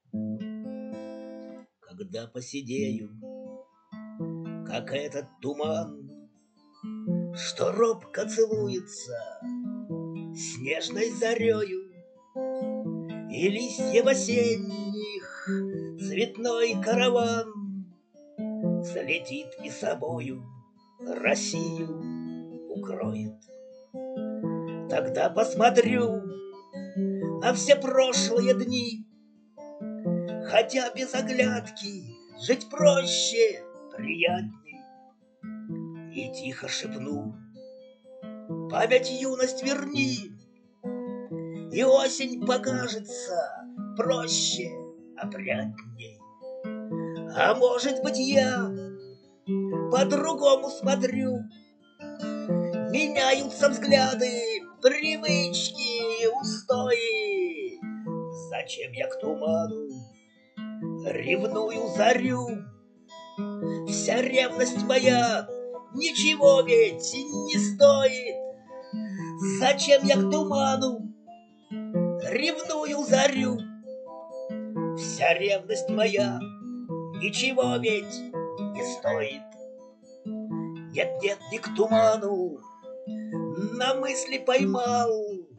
Когда поседею, как этот туман, что робко целуется снежной зарею, и листьев осенних цветной караван взлетит и собою Россию укроет. Тогда посмотрю на все прошлые дни, хотя без оглядки жить проще, приятней, и тихо шепну: память юность верни, и осень покажется проще, опрятней. А может быть, я по-другому смотрю, меняются взгляды, привычки, устои. Зачем я к туману ревную зарю? Вся ревность моя ничего ведь не стоит. Зачем я к туману ревную зарю? Вся ревность моя ничего ведь не стоит. Нет-нет, не к туману на мысли поймал,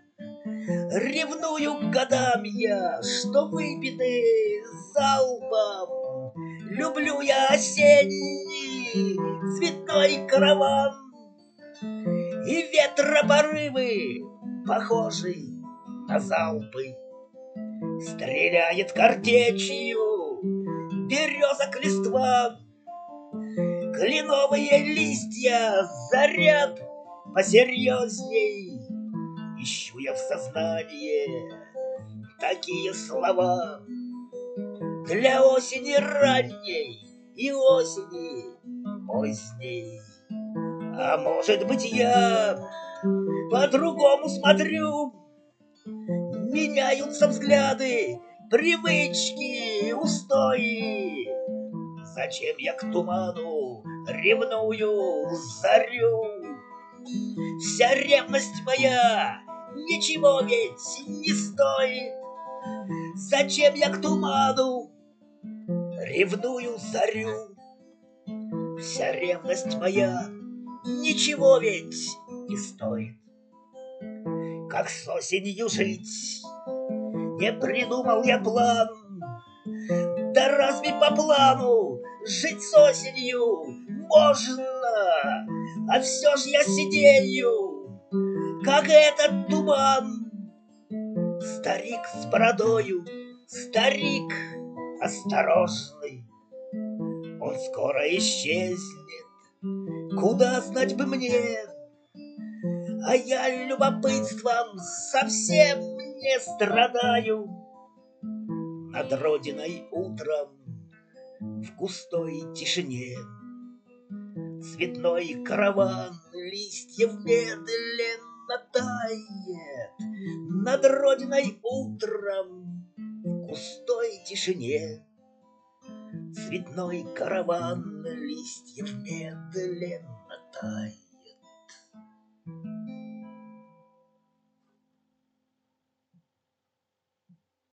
ревную к годам я, что выпиты залпом. Люблю я осенний цветной караван и ветропорывы, похожий на залпы. Стреляет картечью березок листва, кленовые листья заряд посерьезней. Ищу я в сознании такие слова для осени ранней и осени поздней. А может быть, я по-другому смотрю, меняются взгляды, привычки, устои. Зачем я к туману ревную зарю? Вся ревность моя ничего ведь не стоит. Зачем я к туману ревную зарю? Вся ревность моя ничего ведь не стоит. Как с осенью жить не придумал я план. Да разве по плану жить с осенью можно? А все ж я сидею, как этот туман. Старик с бородою, старик осторожный, он скоро исчезнет, куда знать бы мне. А я любопытством совсем не страдаю. Над родиной утром в густой тишине цветной караван листьев медленно тает. Над родиной утром в густой тишине цветной караван листьев медленно тает.